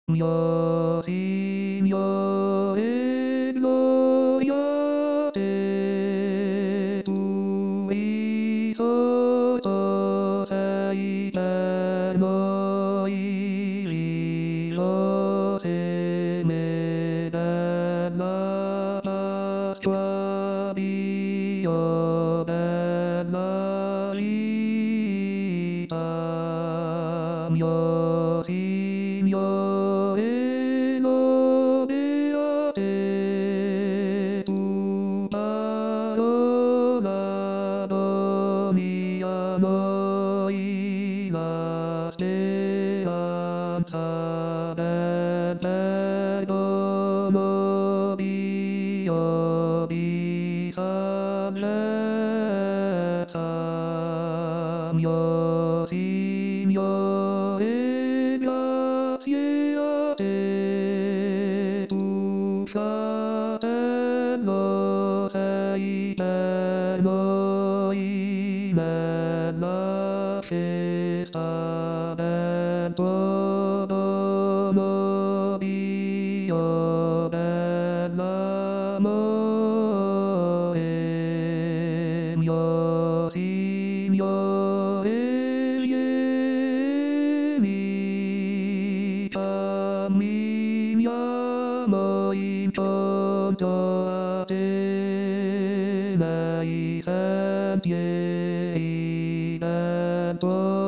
Mio Signore, gloria te, tui sotto sei per noi, riso seme della Pasqua, Dio della vita, mio Signore, lode a te, tu parola doni a noi la speranza del perdono, Dio di salvezza, mio Signore, grazie a te, tu fratello sei per noi nella festa del tuo dono, Dio dell'amore, mio Signore, vieni, camminiamo incontro a te nei sentieri del tuo